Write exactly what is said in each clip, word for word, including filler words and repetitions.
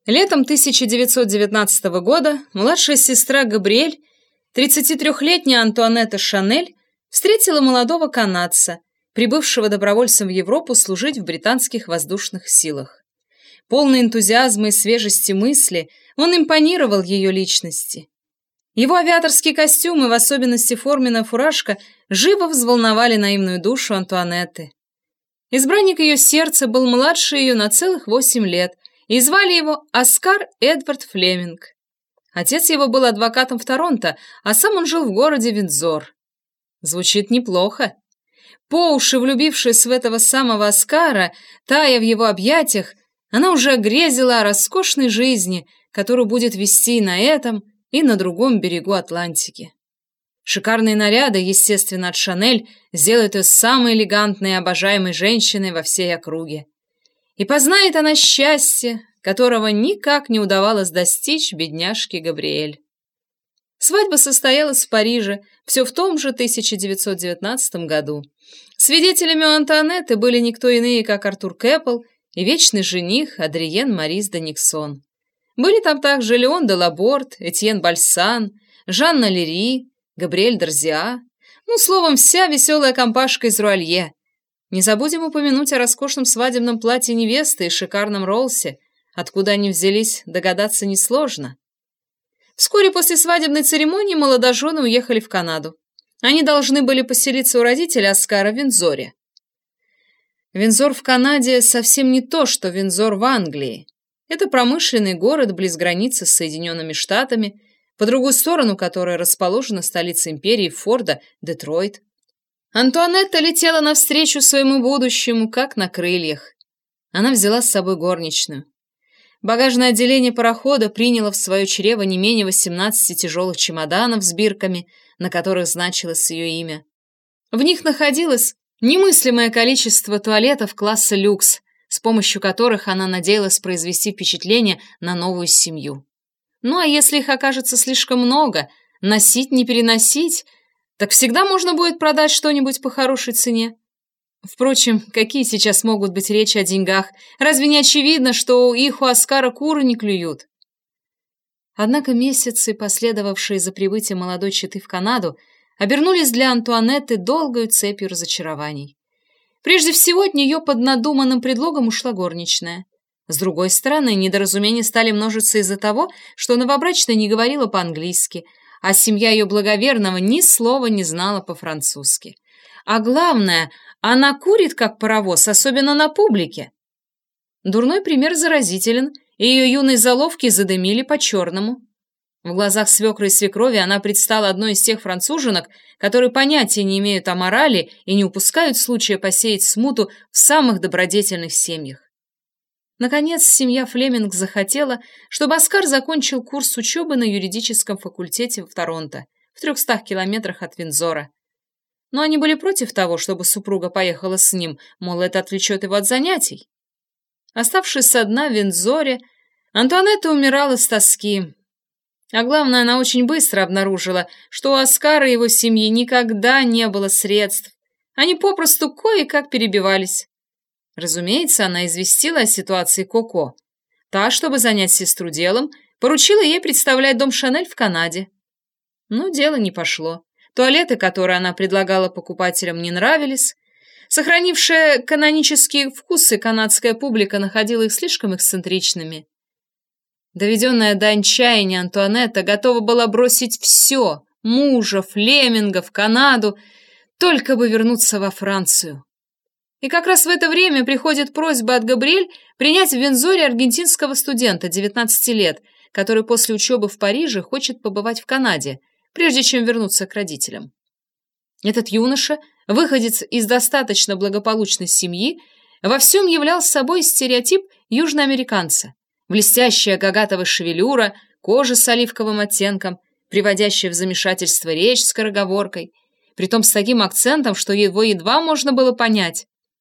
Летом тысяча девятьсот девятнадцатого года младшая сестра Габриэль, тридцатитрёхлетняя Антуанетта Шанель, встретила молодого канадца, прибывшего добровольцем в Европу служить в британских воздушных силах. Полный энтузиазма и свежести мысли, он импонировал ее личности. Его авиаторский костюм и в особенности форменная фуражка живо взволновали наивную душу Антуанетты. Избранник ее сердца был младше ее на целых восемь лет, и звали его Оскар Эдвард Флеминг. Отец его был адвокатом в Торонто, а сам он жил в городе Виндзор. Звучит неплохо. По уши влюбившись в этого самого Оскара, тая в его объятиях, она уже грезила о роскошной жизни, которую будет вести и на этом, и на другом берегу Атлантики. Шикарные наряды, естественно, от Шанель, сделают ее самой элегантной и обожаемой женщиной во всей округе. И познает она счастье, которого никак не удавалось достичь бедняжке Габриэль. Свадьба состоялась в Париже, все в том же тысяча девятьсот девятнадцатом году. Свидетелями у Антуанетты были никто иные, как Артур Кэппл и вечный жених Адриен Морис де Никсон. Были там также Леон де Лаборт, Этьен Бальсан, Жанна Лери, Габриэль Дорзиа, ну, словом, вся веселая компашка из Руалье. Не забудем упомянуть о роскошном свадебном платье невесты и шикарном Роллсе, откуда они взялись, догадаться несложно. Вскоре после свадебной церемонии молодожены уехали в Канаду. Они должны были поселиться у родителей Оскара в Виндзоре. Виндзор в Канаде совсем не то, что Виндзор в Англии. Это промышленный город близ границы с Соединенными Штатами, по другую сторону которой расположена столица империи Форда, Детройт. Антуанетта летела навстречу своему будущему, как на крыльях. Она взяла с собой горничную. Багажное отделение парохода приняло в свое чрево не менее восемнадцати тяжелых чемоданов с бирками, на которых значилось ее имя. В них находилось немыслимое количество туалетов класса люкс, с помощью которых она надеялась произвести впечатление на новую семью. Ну а если их окажется слишком много, носить не переносить, так всегда можно будет продать что-нибудь по хорошей цене. Впрочем, какие сейчас могут быть речи о деньгах? Разве не очевидно, что их у Оскара куры не клюют? Однако месяцы, последовавшие за прибытием молодой четы в Канаду, обернулись для Антуанетты долгою цепью разочарований. Прежде всего, от нее под надуманным предлогом ушла горничная. С другой стороны, недоразумения стали множиться из-за того, что новобрачная не говорила по-английски, а семья ее благоверного ни слова не знала по-французски. А главное, она курит, как паровоз, особенно на публике. Дурной пример заразителен, и ее юные заловки задымили по-черному. В глазах свекры и свекрови она предстала одной из тех француженок, которые понятия не имеют о морали и не упускают случая посеять смуту в самых добродетельных семьях. Наконец, семья Флеминг захотела, чтобы Оскар закончил курс учебы на юридическом факультете в Торонто, в трехстах километрах от Виндзора. Но они были против того, чтобы супруга поехала с ним, мол, это отвлечет его от занятий. Оставшись одна в Виндзоре, Антуанетта умирала с тоски. А главное, она очень быстро обнаружила, что у Оскара и его семьи никогда не было средств. Они попросту кое-как перебивались. Разумеется, она известила о ситуации Коко. Та, чтобы занять сестру делом, поручила ей представлять дом Шанель в Канаде. Но дело не пошло. Туалеты, которые она предлагала покупателям, не нравились. Сохранившая канонические вкусы канадская публика находила их слишком эксцентричными. Доведенная до отчаяния Антуанетта готова была бросить все – мужа, Флемингов, Канаду – только бы вернуться во Францию. И как раз в это время приходит просьба от Габриэль принять в Виндзоре аргентинского студента девятнадцати лет, который после учебы в Париже хочет побывать в Канаде, прежде чем вернуться к родителям. Этот юноша, выходец из достаточно благополучной семьи, во всем являл собой стереотип южноамериканца. Блестящая гагатовая шевелюра, кожа с оливковым оттенком, приводящая в замешательство речь скороговоркой, притом с таким акцентом, что его едва можно было понять.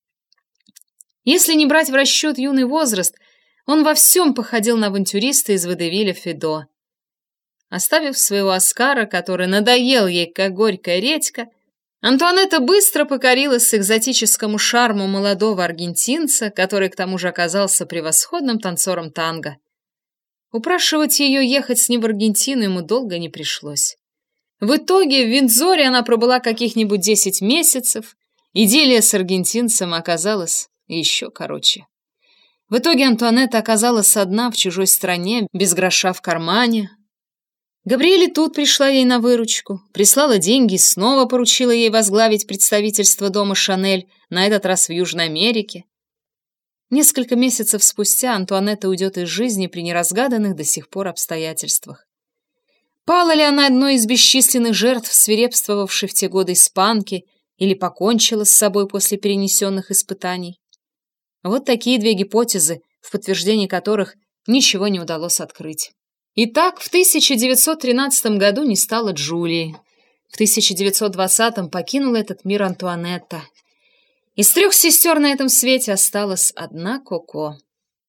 Если не брать в расчет юный возраст, он во всем походил на авантюриста из водевиля Федо. Оставив своего Оскара, который надоел ей, как горькая редька, Антуанетта быстро покорилась экзотическому шарму молодого аргентинца, который к тому же оказался превосходным танцором танго. Упрашивать ее ехать с ним в Аргентину ему долго не пришлось. В итоге в Виндзоре она пробыла каких-нибудь десять месяцев, идиллия с аргентинцем оказалась еще короче. В итоге Антуанетта оказалась одна в чужой стране, без гроша в кармане. Габриэль тут пришла ей на выручку, прислала деньги и снова поручила ей возглавить представительство дома Шанель, на этот раз в Южной Америке. Несколько месяцев спустя Антуанетта уйдет из жизни при неразгаданных до сих пор обстоятельствах. Пала ли она одной из бесчисленных жертв, свирепствовавшей в те годы испанки, или покончила с собой после перенесенных испытаний? Вот такие две гипотезы, в подтверждении которых ничего не удалось открыть. Итак, в тысяча девятьсот тринадцатом году не стало Джулии. В тысяча девятьсот двадцатом покинула этот мир Антуанетта. Из трех сестер на этом свете осталась одна Коко.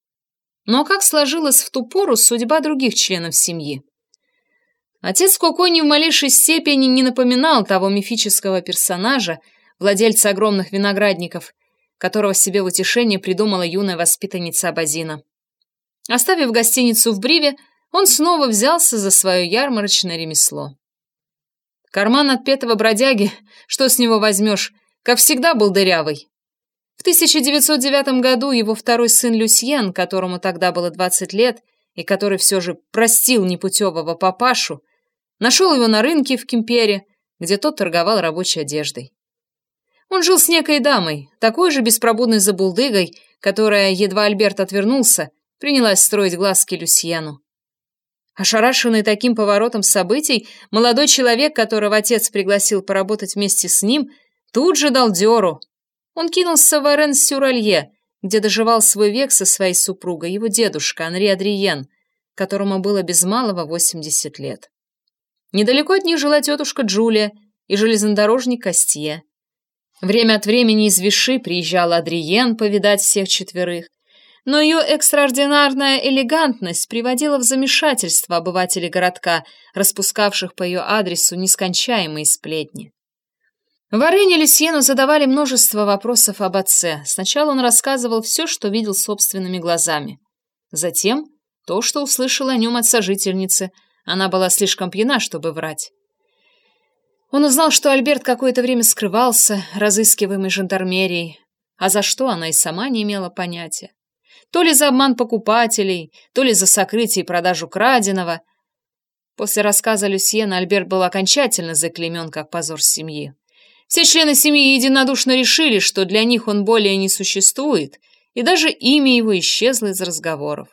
Но как сложилась в ту пору судьба других членов семьи? Отец Коко ни в малейшей степени не напоминал того мифического персонажа, владельца огромных виноградников, которого себе в утешение придумала юная воспитанница Абазина. Оставив гостиницу в Бриве, он снова взялся за свое ярмарочное ремесло. Карман отпетого бродяги, что с него возьмешь, как всегда был дырявый. В тысяча девятьсот девятом году его второй сын Люсьен, которому тогда было двадцать лет, и который все же простил непутевого папашу, нашел его на рынке в Кемпере, где тот торговал рабочей одеждой. Он жил с некой дамой, такой же беспробудной забулдыгой, которая, едва Альберт отвернулся, принялась строить глазки Люсьену. Ошарашенный таким поворотом событий, молодой человек, которого отец пригласил поработать вместе с ним, тут же дал дёру. Он кинулся в Арен-сюр-Алье, где доживал свой век со своей супругой, его дедушка Анри Адриен, которому было без малого восемьдесят лет. Недалеко от них жила тетушка Джулия и железнодорожник Костье. Время от времени из Виши приезжал Адриен повидать всех четверых, но ее экстраординарная элегантность приводила в замешательство обывателей городка, распускавших по ее адресу нескончаемые сплетни. В Арене Люсьену задавали множество вопросов об отце. Сначала он рассказывал все, что видел собственными глазами. Затем то, что услышал о нем от сожительницы. Она была слишком пьяна, чтобы врать. Он узнал, что Альберт какое-то время скрывался, разыскиваемый жандармерией, а за что она и сама не имела понятия. То ли за обман покупателей, то ли за сокрытие и продажу краденого. После рассказа Люсьена Альберт был окончательно заклеймен как позор семьи. Все члены семьи единодушно решили, что для них он более не существует, и даже имя его исчезло из разговоров.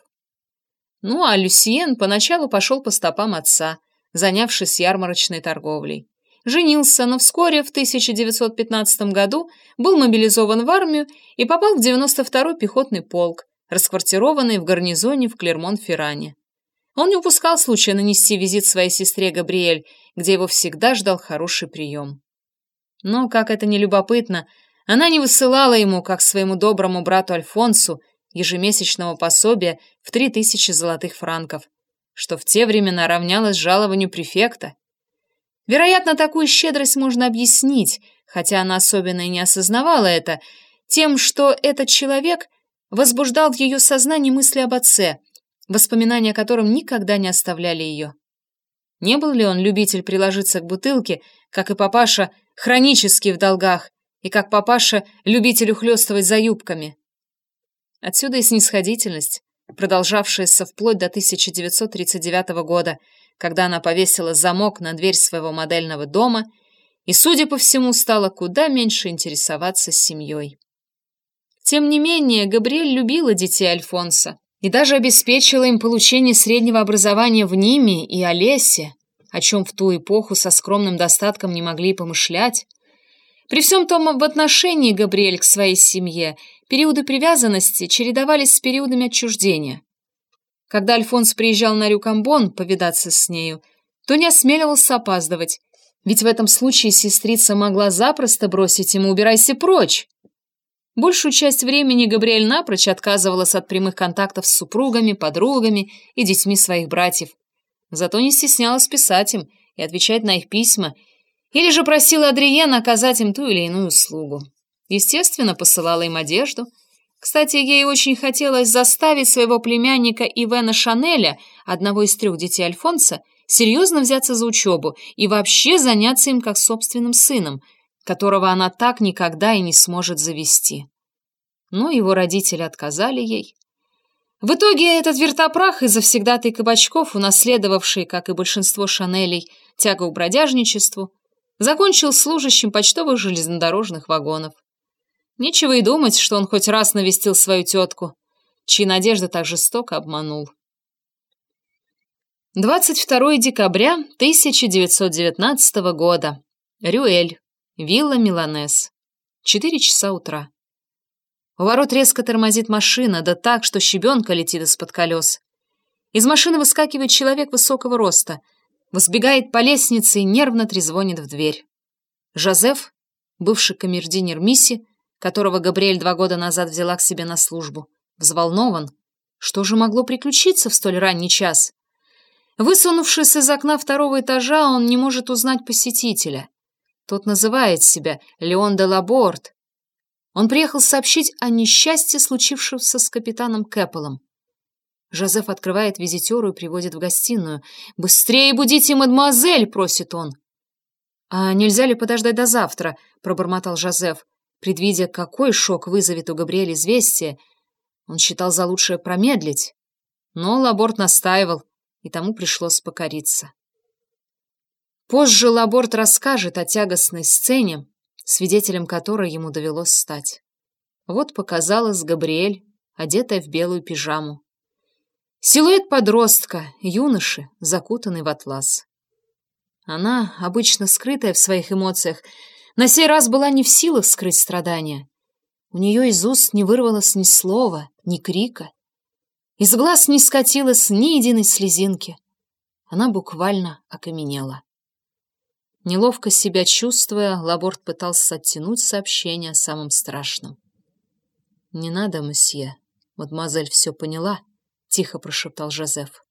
Ну а Люсьен поначалу пошел по стопам отца, занявшись ярмарочной торговлей. Женился, но вскоре, в тысяча девятьсот пятнадцатом году, был мобилизован в армию и попал в девяносто второй пехотный полк, расквартированный в гарнизоне в Клермон-Ферране. Он не упускал случая нанести визит своей сестре Габриэль, где его всегда ждал хороший прием. Но, как это ни любопытно, она не высылала ему, как своему доброму брату Альфонсу, ежемесячного пособия в три тысячи золотых франков, что в те времена равнялось жалованию префекта. Вероятно, такую щедрость можно объяснить, хотя она особенно и не осознавала это, тем, что этот человек возбуждал в ее сознании мысли об отце, воспоминания о котором никогда не оставляли ее. Не был ли он любитель приложиться к бутылке, как и папаша, хронически в долгах, и как папаша, любитель ухлёстывать за юбками? Отсюда и снисходительность, продолжавшаяся вплоть до тысяча девятьсот тридцать девятого года, когда она повесила замок на дверь своего модельного дома и, судя по всему, стала куда меньше интересоваться семьей. Тем не менее, Габриэль любила детей Альфонса и даже обеспечила им получение среднего образования в Ниме и Олесе, о чем в ту эпоху со скромным достатком не могли и помышлять. При всем том, в отношении Габриэль к своей семье периоды привязанности чередовались с периодами отчуждения. Когда Альфонс приезжал на Рюкамбон повидаться с нею, то не осмеливался опаздывать, ведь в этом случае сестрица могла запросто бросить ему «убирайся прочь». Большую часть времени Габриэль напрочь отказывалась от прямых контактов с супругами, подругами и детьми своих братьев. Зато не стеснялась писать им и отвечать на их письма, или же просила Адриена оказать им ту или иную услугу. Естественно, посылала им одежду, Кстати, ей очень хотелось заставить своего племянника Ивена Шанеля, одного из трех детей Альфонса, серьезно взяться за учебу и вообще заняться им как собственным сыном, которого она так никогда и не сможет завести. Но его родители отказали ей. В итоге этот вертопрах и завсегдатый Кабачков, унаследовавший, как и большинство Шанелей, тягу к бродяжничеству, закончил служащим почтовых железнодорожных вагонов. Нечего и думать, что он хоть раз навестил свою тетку, чьи надежды так жестоко обманул. двадцать второго декабря тысяча девятьсот девятнадцатого года. Рюэль. Вилла Миланес. Четыре часа утра. У ворот резко тормозит машина, да так, что щебенка летит из-под колес. Из машины выскакивает человек высокого роста, взбегает по лестнице и нервно трезвонит в дверь. Жозеф, бывший камердинер Мисси, которого Габриэль два года назад взяла к себе на службу, взволнован. Что же могло приключиться в столь ранний час? Высунувшись из окна второго этажа, он не может узнать посетителя. Тот называет себя Леон де Лаборт. Он приехал сообщить о несчастье, случившемся с капитаном Кэппелом. Жозеф открывает визитеру и приводит в гостиную. «Быстрее будите, мадемуазель!» — просит он. «А нельзя ли подождать до завтра?» — пробормотал Жозеф. Предвидя, какой шок вызовет у Габриэля известие, он считал за лучшее промедлить. Но Лаборт настаивал, и тому пришлось покориться. Позже Лаборт расскажет о тягостной сцене, свидетелем которой ему довелось стать. Вот показалась Габриэль, одетая в белую пижаму. Силуэт подростка, юноши, закутанный в атлас. Она, обычно скрытая в своих эмоциях, на сей раз была не в силах скрыть страдания. У нее из уст не вырвалось ни слова, ни крика. Из глаз не скатилось ни единой слезинки. Она буквально окаменела. Неловко себя чувствуя, Лаборт пытался оттянуть сообщение о самом страшном. «Не надо, месье, мадемуазель все поняла», — тихо прошептал Жозеф.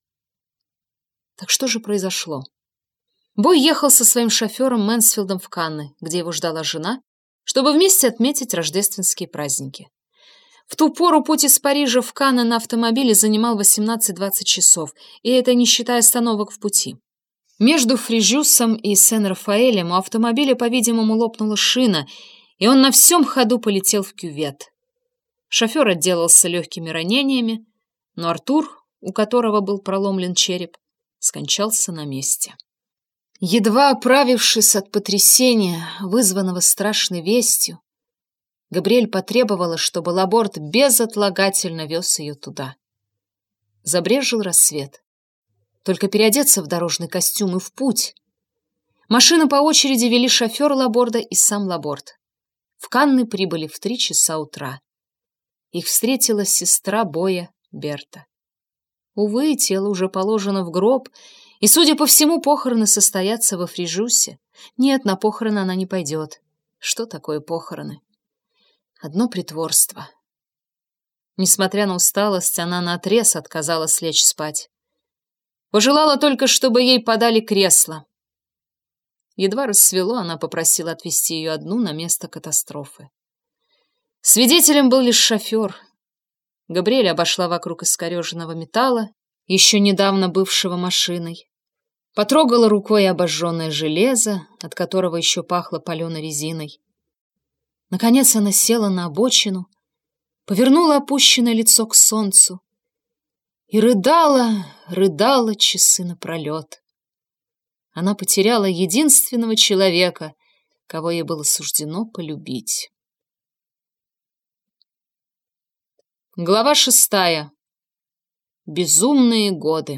Так что же произошло? Бой ехал со своим шофером Мэнсфилдом в Канны, где его ждала жена, чтобы вместе отметить рождественские праздники. В ту пору путь из Парижа в Канны на автомобиле занимал восемнадцать-двадцать часов, и это не считая остановок в пути. Между Фрижюсом и Сен-Рафаэлем у автомобиля, по-видимому, лопнула шина, и он на всем ходу полетел в кювет. Шофер отделался легкими ранениями, но Артур, у которого был проломлен череп, скончался на месте. Едва оправившись от потрясения, вызванного страшной вестью, Габриэль потребовала, чтобы Лаборт безотлагательно вез ее туда. Забрезжил рассвет. Только переодеться в дорожный костюм и в путь. Машины по очереди вели шофер Лаборда и сам Лаборт. В Канны прибыли в три часа утра. Их встретила сестра Боя Берта. Увы, тело уже положено в гроб, и, судя по всему, похороны состоятся во Фрижюсе. Нет, на похороны она не пойдет. Что такое похороны? Одно притворство. Несмотря на усталость, она наотрез отказалась лечь спать. Пожелала только, чтобы ей подали кресло. Едва рассвело, она попросила отвезти ее одну на место катастрофы. Свидетелем был лишь шофер. Габриэль обошла вокруг искореженного металла, еще недавно бывшего машиной, потрогала рукой обожженное железо, от которого еще пахло паленой резиной. Наконец она села на обочину, повернула опущенное лицо к солнцу и рыдала, рыдала часы напролет. Она потеряла единственного человека, кого ей было суждено полюбить. Глава шестая. Безумные годы.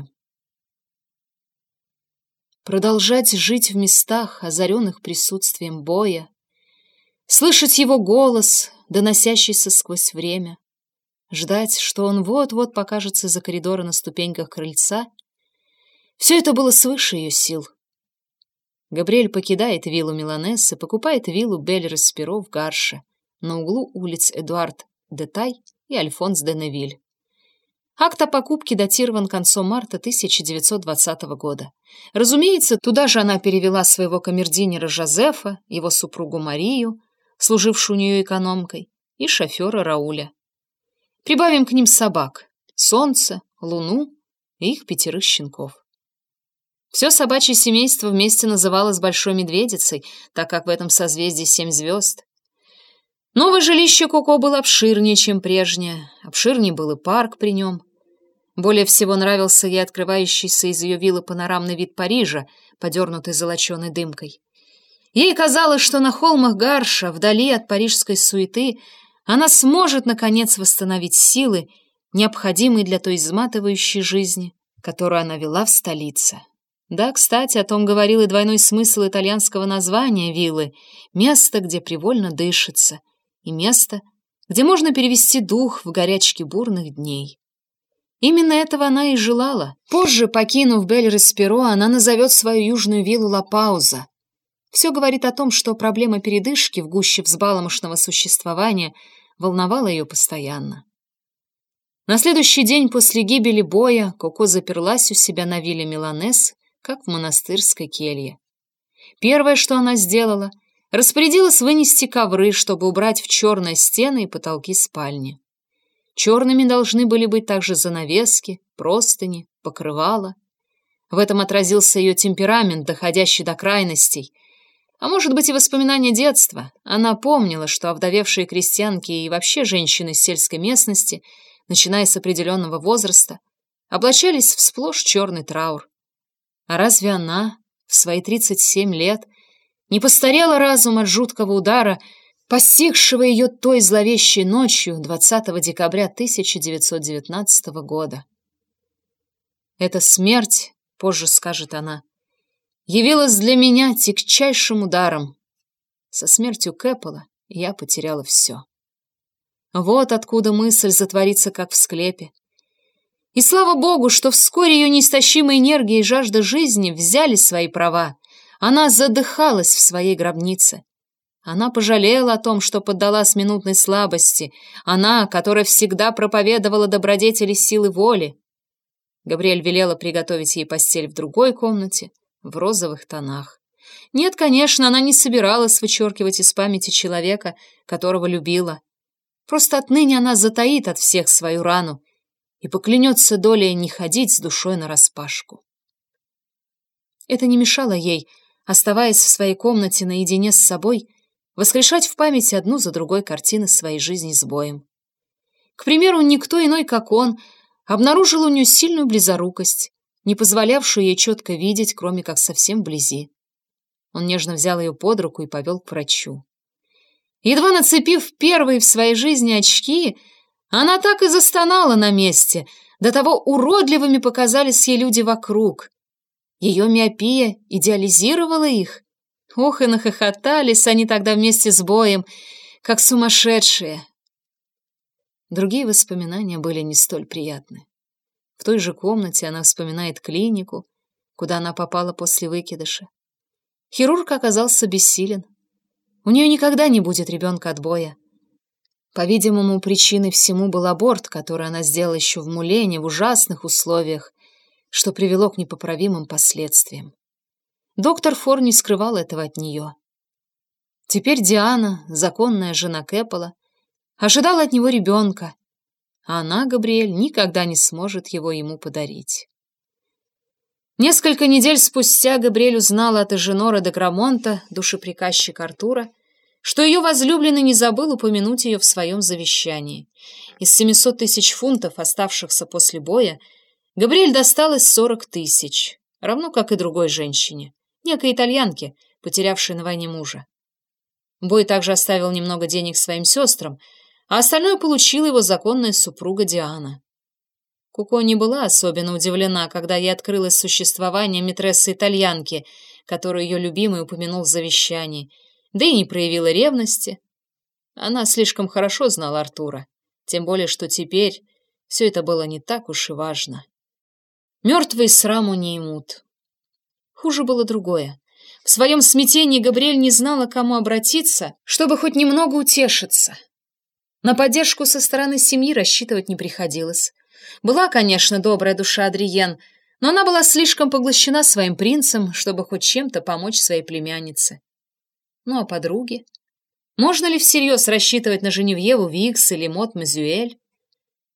Продолжать жить в местах, озаренных присутствием Боя, слышать его голос, доносящийся сквозь время, ждать, что он вот-вот покажется за коридора на ступеньках крыльца, все это было свыше ее сил. Габриэль покидает виллу Миланес и покупает виллу Бель-Респиро в Гарше, на углу улиц Эдуард де Тай и Альфонс де Невиль. Акт о покупке датирован концом марта тысяча девятьсот двадцатого года. Разумеется, туда же она перевела своего камердинера Жозефа, его супругу Марию, служившую у нее экономкой, и шофера Рауля. Прибавим к ним собак, солнце, луну и их пятерых щенков. Все собачье семейство вместе называлось Большой Медведицей, так как в этом созвездии семь звезд. Новое жилище Коко было обширнее, чем прежнее. Обширнее был и парк при нем. Более всего нравился ей открывающийся из ее виллы панорамный вид Парижа, подернутый золоченой дымкой. Ей казалось, что на холмах Гарша, вдали от парижской суеты, она сможет, наконец, восстановить силы, необходимые для той изматывающей жизни, которую она вела в столице. Да, кстати, о том говорил и двойной смысл итальянского названия виллы — место, где привольно дышится, и место, где можно перевести дух в горячке бурных дней. Именно этого она и желала. Позже, покинув Бель-Респиро, она назовет свою южную виллу Ла Пауза. Все говорит о том, что проблема передышки в гуще взбаламошного существования волновала ее постоянно. На следующий день после гибели Боя Коко заперлась у себя на вилле Миланес, как в монастырской келье. Первое, что она сделала, распорядилась вынести ковры, чтобы убрать в черные стены и потолки спальни. Черными должны были быть также занавески, простыни, покрывала. В этом отразился ее темперамент, доходящий до крайностей. А может быть и воспоминания детства. Она помнила, что овдовевшие крестьянки и вообще женщины из сельской местности, начиная с определенного возраста, облачались в сплошь черный траур. А разве она, в свои тридцать семь лет, не постарела разум от жуткого удара, постигшего ее той зловещей ночью двадцатого декабря тысяча девятьсот девятнадцатого года? «Эта смерть, — позже скажет она, — явилась для меня тягчайшим ударом. Со смертью Кэппола я потеряла все». Вот откуда мысль затворится, как в склепе. И слава богу, что вскоре ее неистощимая энергия и жажда жизни взяли свои права. Она задыхалась в своей гробнице. Она пожалела о том, что поддалась минутной слабости. Она, которая всегда проповедовала добродетели силы воли. Габриэль велела приготовить ей постель в другой комнате, в розовых тонах. Нет, конечно, она не собиралась вычеркивать из памяти человека, которого любила. Просто отныне она затаит от всех свою рану и поклянется долей не ходить с душой нараспашку. Это не мешало ей, оставаясь в своей комнате наедине с собой, воскрешать в памяти одну за другой картины своей жизни с Боем. К примеру, никто иной, как он, обнаружил у нее сильную близорукость, не позволявшую ей четко видеть, кроме как совсем вблизи. Он нежно взял ее под руку и повел к врачу. Едва нацепив первые в своей жизни очки, она так и застонала на месте, до того уродливыми показались ей люди вокруг. Ее миопия идеализировала их. Ох, и нахохотались они тогда вместе с Боем, как сумасшедшие. Другие воспоминания были не столь приятны. В той же комнате она вспоминает клинику, куда она попала после выкидыша. Хирург оказался бессилен. У нее никогда не будет ребенка от Боя. По-видимому, причиной всему был аборт, который она сделала еще в Мулене в ужасных условиях, что привело к непоправимым последствиям. Доктор Фор не скрывал этого от нее. Теперь Диана, законная жена Кэппола, ожидала от него ребенка, а она, Габриэль, никогда не сможет его ему подарить. Несколько недель спустя Габриэль узнала от Эженора де Грамонта, душеприказчика Артура, что ее возлюбленный не забыл упомянуть ее в своем завещании. Из семисот тысяч фунтов, оставшихся после Боя, Габриэль досталось сорок тысяч, равно как и другой женщине, некой итальянке, потерявшей на войне мужа. Бой также оставил немного денег своим сестрам, а остальное получила его законная супруга Диана. Коко не была особенно удивлена, когда ей открылось существование митрессы-итальянки, которую ее любимый упомянул в завещании, да и не проявила ревности. Она слишком хорошо знала Артура, тем более, что теперь все это было не так уж и важно. Мертвые сраму не имут. Хуже было другое. В своем смятении Габриэль не знала, к кому обратиться, чтобы хоть немного утешиться. На поддержку со стороны семьи рассчитывать не приходилось. Была, конечно, добрая душа Адриен, но она была слишком поглощена своим принцем, чтобы хоть чем-то помочь своей племяннице. Ну а подруги? Можно ли всерьез рассчитывать на Женевьеву Викс или Мот Мазюэль?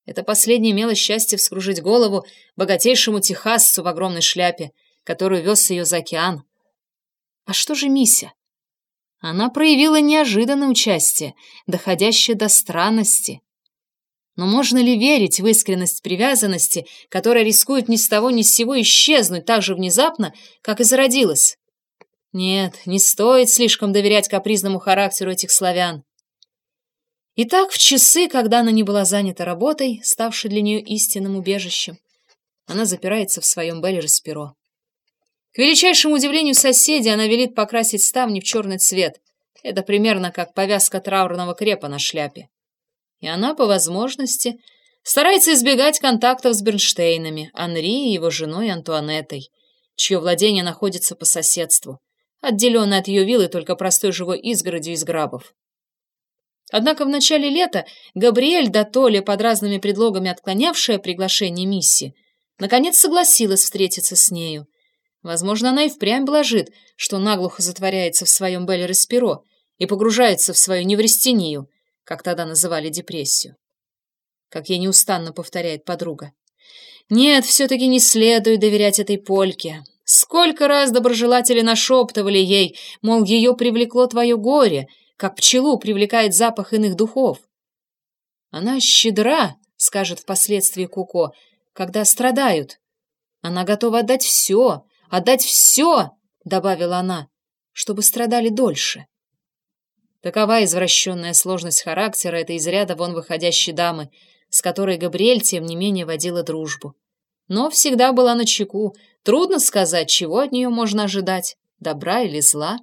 Это последнее имело счастье вскружить голову богатейшему техасцу в огромной шляпе, который вез ее за океан. А что же Мися? Она проявила неожиданное участие, доходящее до странности. Но можно ли верить в искренность привязанности, которая рискует ни с того ни с сего исчезнуть так же внезапно, как и зародилась? Нет, не стоит слишком доверять капризному характеру этих славян. Итак, в часы, когда она не была занята работой, ставшей для нее истинным убежищем, она запирается в своем Белль-Респеро. К величайшему удивлению соседей она велит покрасить ставни в черный цвет. Это примерно как повязка траурного крепа на шляпе. И она, по возможности, старается избегать контактов с Бернштейнами, Анри и его женой Антуанеттой, чье владение находится по соседству, отделенное от ее виллы только простой живой изгородью из грабов. Однако в начале лета Габриэль, дотоле под разными предлогами отклонявшая приглашение Мисси, наконец согласилась встретиться с нею. Возможно, она и впрямь блажит, что наглухо затворяется в своем Белль-Респеро и погружается в свою неврастению, как тогда называли депрессию. Как ей неустанно повторяет подруга. Нет, все-таки не следует доверять этой польке. Сколько раз доброжелатели нашептывали ей, мол, ее привлекло твое горе, как пчелу привлекает запах иных духов. Она щедра, скажет впоследствии Коко, когда страдают. Она готова отдать все, отдать все, добавила она, чтобы страдали дольше. Такова извращенная сложность характера этой из ряда вон выходящей дамы, с которой Габриэль, тем не менее, водила дружбу. Но всегда была начеку. Трудно сказать, чего от нее можно ожидать, добра или зла.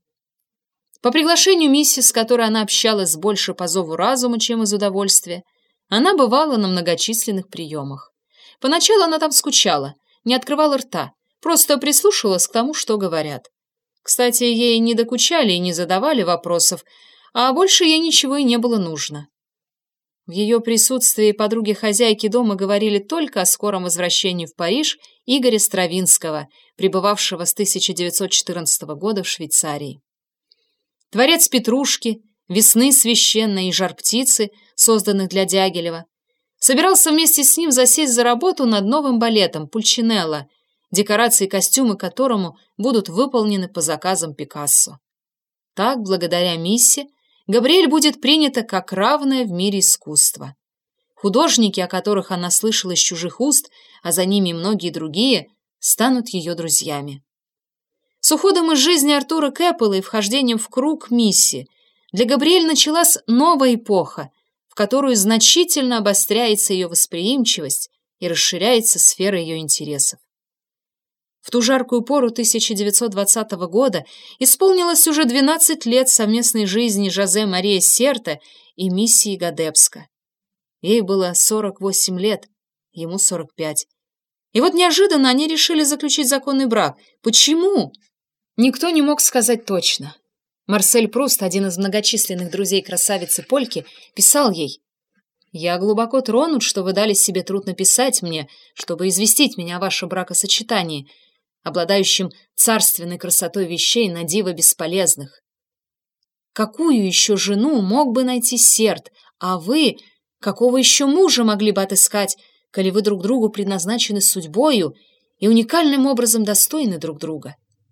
По приглашению миссис, с которой она общалась больше по зову разума, чем из удовольствия, она бывала на многочисленных приемах. Поначалу она там скучала, не открывала рта, просто прислушивалась к тому, что говорят. Кстати, ей не докучали и не задавали вопросов, а больше ей ничего и не было нужно. В ее присутствии подруги хозяйки дома говорили только о скором возвращении в Париж Игоря Стравинского, пребывавшего с тысяча девятьсот четырнадцатого года в Швейцарии. Творец «Петрушки», «Весны священной» и «Жар-птицы», созданных для Дягилева, собирался вместе с ним засесть за работу над новым балетом «Пульчинелло», декорации и костюмы которому будут выполнены по заказам Пикассо. Так, благодаря Миссе, Габриэль будет принята как равная в мире искусства. Художники, о которых она слышала из чужих уст, а за ними и многие другие, станут ее друзьями. С уходом из жизни Артура Кэппелла и вхождением в круг Мисси для Габриэль началась новая эпоха, в которую значительно обостряется ее восприимчивость и расширяется сфера ее интересов. В ту жаркую пору тысяча девятьсот двадцатого года исполнилось уже двенадцать лет совместной жизни Жозе Мария Серта и Миссии Гадебско. Ей было сорок восемь лет, ему сорок пять. И вот неожиданно они решили заключить законный брак. Почему? Никто не мог сказать точно. Марсель Пруст, один из многочисленных друзей красавицы Польки, писал ей: «Я глубоко тронут, что вы дали себе труд написать мне, чтобы известить меня о вашем бракосочетании, обладающим царственной красотой вещей на диво бесполезных. Какую еще жену мог бы найти Серд, а вы, какого еще мужа могли бы отыскать, коли вы друг другу предназначены судьбою и уникальным образом достойны друг друга?»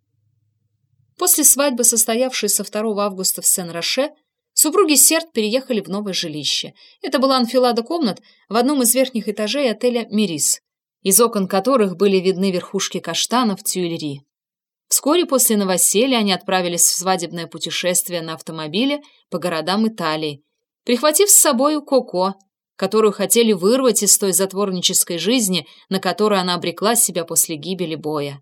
После свадьбы, состоявшейся второго августа в Сен-Роше, супруги Серд переехали в новое жилище. Это была анфилада комнат в одном из верхних этажей отеля «Мирис», из окон которых были видны верхушки каштанов Тюильри. Вскоре после новоселья они отправились в свадебное путешествие на автомобиле по городам Италии, прихватив с собою Коко, которую хотели вырвать из той затворнической жизни, на которую она обрекла себя после гибели Боя.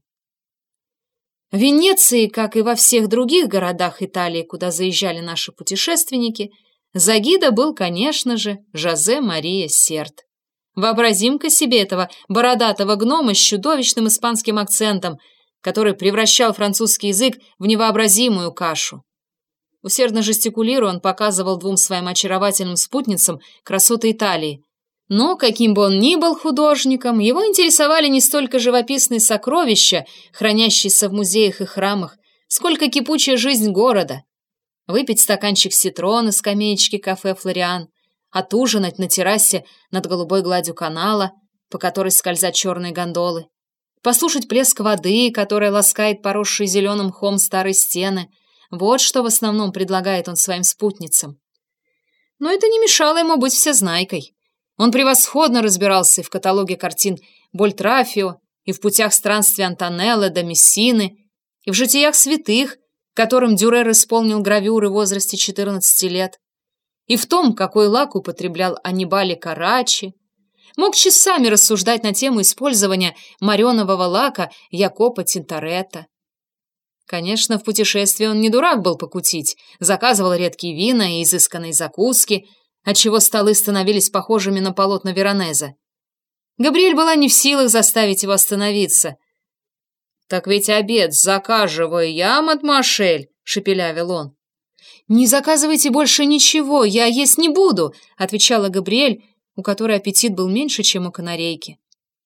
В Венеции, как и во всех других городах Италии, куда заезжали наши путешественники, за гида был, конечно же, Жозе Мария Серт. Вообразим-ка себе этого бородатого гнома с чудовищным испанским акцентом, который превращал французский язык в невообразимую кашу. Усердно жестикулируя, он показывал двум своим очаровательным спутницам красоты Италии. Но, каким бы он ни был художником, его интересовали не столько живописные сокровища, хранящиеся в музеях и храмах, сколько кипучая жизнь города. Выпить стаканчик ситро на скамеечке кафе «Флориан», отужинать на террасе над голубой гладью канала, по которой скользят черные гондолы, послушать плеск воды, которая ласкает поросшие зеленым мхом старые стены. Вот что в основном предлагает он своим спутницам. Но это не мешало ему быть всезнайкой. Он превосходно разбирался и в каталоге картин Больтрафио, и в путях странствий Антонелло до Мессины, и в житиях святых, которым Дюрер исполнил гравюры в возрасте четырнадцати лет, и в том, какой лак употреблял Аннибале Карачи. Мог часами рассуждать на тему использования моренового лака Якопо Тинторетто. Конечно, в путешествии он не дурак был покутить, заказывал редкие вина и изысканные закуски, отчего столы становились похожими на полотна Веронезе. Габриэль была не в силах заставить его остановиться. «Так ведь обед заказываю я, мадемуазель», — шепелявил он. «Не заказывайте больше ничего, я есть не буду», — отвечала Габриэль, у которой аппетит был меньше, чем у канарейки.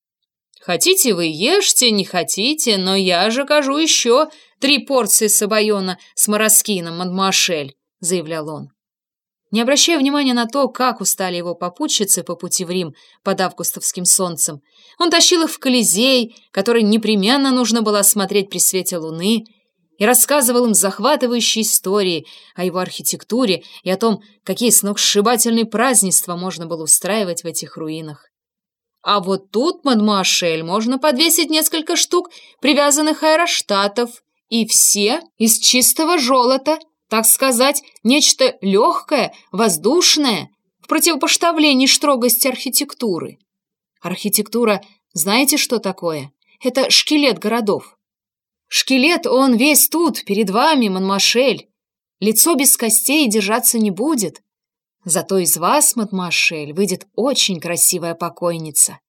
«Хотите вы ешьте, не хотите, но я же кажу еще три порции сабайона с мороскином, мадемуазель», — заявлял он. Не обращая внимания на то, как устали его попутчицы по пути в Рим под августовским солнцем, он тащил их в Колизей, который непременно нужно было осмотреть при свете луны, и рассказывал им захватывающие истории о его архитектуре и о том, какие сногсшибательные празднества можно было устраивать в этих руинах. А вот тут, мадемуазель, можно подвесить несколько штук привязанных аэростатов, и все из чистого золота, так сказать, нечто легкое, воздушное, в противопоставлении строгости архитектуры. Архитектура, знаете, что такое? Это шкелет городов. Шкелет, он весь тут, перед вами, мадемуазель. Лицо без костей держаться не будет. Зато из вас, мадемуазель, выйдет очень красивая покойница.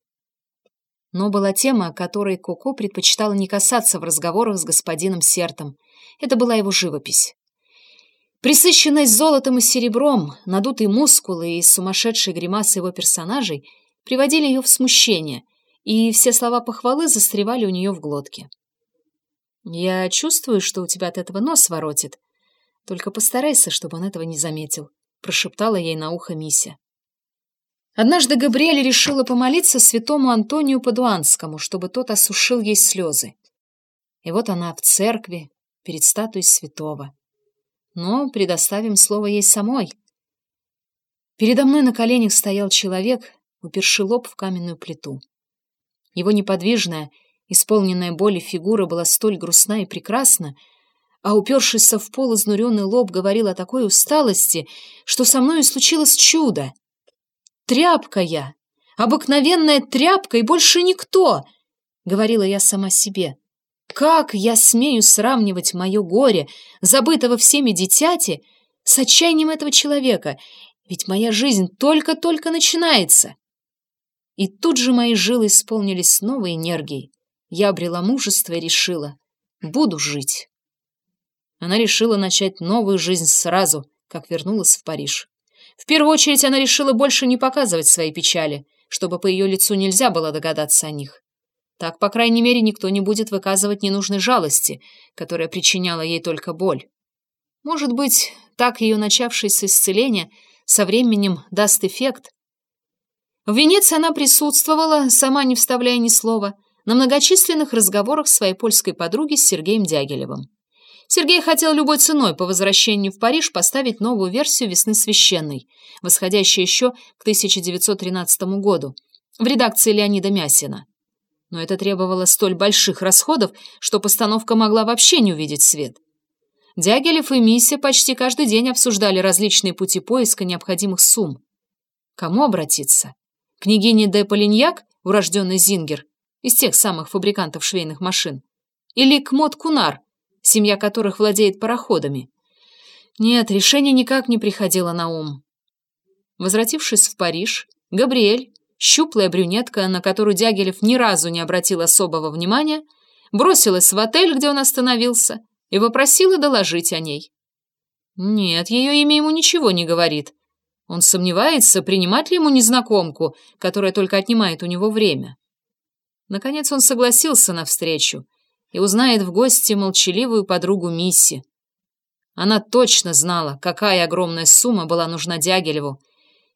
Но была тема, которой Коко предпочитала не касаться в разговорах с господином Сертом. Это была его живопись. Присыщенность золотом и серебром, надутые мускулы и сумасшедшие гримасы его персонажей приводили ее в смущение, и все слова похвалы застревали у нее в глотке. «Я чувствую, что у тебя от этого нос воротит. Только постарайся, чтобы он этого не заметил», — прошептала ей на ухо Мися. Однажды Габриэль решила помолиться святому Антонию Падуанскому, чтобы тот осушил ей слезы. И вот она в церкви, перед статуей святого. Но предоставим слово ей самой. Передо мной на коленях стоял человек, уперши лоб в каменную плиту. Его неподвижная, исполненная боли фигура была столь грустна и прекрасна, а упершийся в пол изнуренный лоб говорил о такой усталости, что со мною случилось чудо. «Тряпка я! Обыкновенная тряпка и больше никто!» — говорила я сама себе. «Как я смею сравнивать мое горе, забытого всеми дитяти, с отчаянием этого человека, ведь моя жизнь только-только начинается!» И тут же мои жилы исполнились новой энергией. Я обрела мужество и решила: буду жить. Она решила начать новую жизнь сразу, как вернулась в Париж. В первую очередь она решила больше не показывать свои печали, чтобы по ее лицу нельзя было догадаться о них. Так, по крайней мере, никто не будет выказывать ненужной жалости, которая причиняла ей только боль. Может быть, так ее начавшееся исцеление со временем даст эффект. В Венеции она присутствовала, сама не вставляя ни слова, на многочисленных разговорах своей польской подруги с Сергеем Дягилевым. Сергей хотел любой ценой по возвращению в Париж поставить новую версию «Весны священной», восходящую еще к тысяча девятьсот тринадцатому году, в редакции Леонида Мясина. Но это требовало столь больших расходов, что постановка могла вообще не увидеть свет. Дягилев и Мися почти каждый день обсуждали различные пути поиска необходимых сумм. Кому обратиться? Княгине де Полиньяк, урожденной Зингер, из тех самых фабрикантов швейных машин? Или к Мод Кунар, семья которых владеет пароходами? Нет, решение никак не приходило на ум. Возвратившись в Париж, Габриэль, щуплая брюнетка, на которую Дягилев ни разу не обратил особого внимания, бросилась в отель, где он остановился, и попросила доложить о ней. Нет, ее имя ему ничего не говорит. Он сомневается, принимать ли ему незнакомку, которая только отнимает у него время. Наконец он согласился на встречу и узнает в гости молчаливую подругу Мисси. Она точно знала, какая огромная сумма была нужна Дягилеву,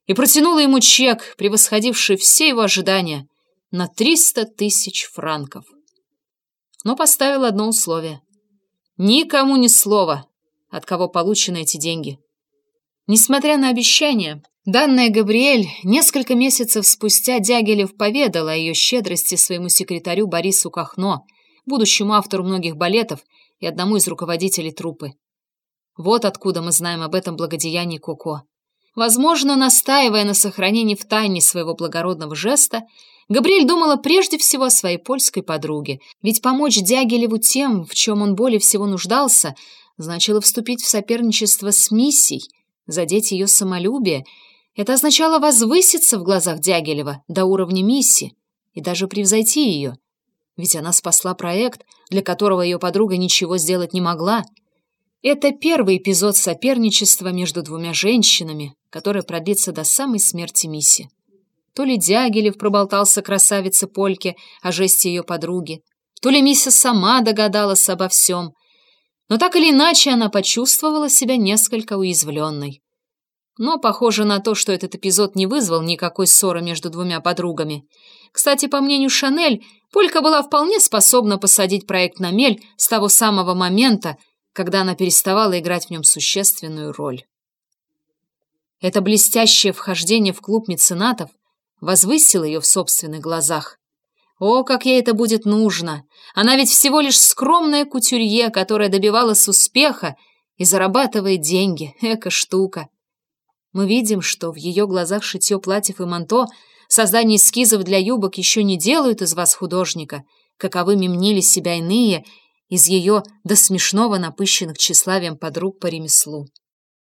и протянула ему чек, превосходивший все его ожидания, на триста тысяч франков. Но поставила одно условие. Никому ни слова, от кого получены эти деньги. Несмотря на обещание, данное Габриэль несколько месяцев спустя Дягилев поведал о ее щедрости своему секретарю Борису Кахно, будущему автору многих балетов и одному из руководителей труппы. Вот откуда мы знаем об этом благодеянии Коко. Возможно, настаивая на сохранении в тайне своего благородного жеста, Габриэль думала прежде всего о своей польской подруге, ведь помочь Дягилеву тем, в чем он более всего нуждался, значило вступить в соперничество с Миссией, задеть ее самолюбие. Это означало возвыситься в глазах Дягилева до уровня Мисси и даже превзойти ее, ведь она спасла проект, для которого ее подруга ничего сделать не могла. Это первый эпизод соперничества между двумя женщинами, который продлится до самой смерти Мисси. То ли Дягилев проболтался красавице Польке о жесте ее подруги, то ли Мися сама догадалась обо всем, но так или иначе она почувствовала себя несколько уязвленной. Но похоже на то, что этот эпизод не вызвал никакой ссоры между двумя подругами. Кстати, по мнению Шанель, Полька была вполне способна посадить проект на мель с того самого момента, когда она переставала играть в нем существенную роль. Это блестящее вхождение в клуб меценатов возвысило ее в собственных глазах. О, как ей это будет нужно! Она ведь всего лишь скромная кутюрье, которая добивалась успеха и зарабатывает деньги. Эка штука! Мы видим, что в ее глазах шитье платьев и манто, создание эскизов для юбок еще не делают из вас художника, каковыми мнили себя иные из ее до смешного напыщенных тщеславием подруг по ремеслу.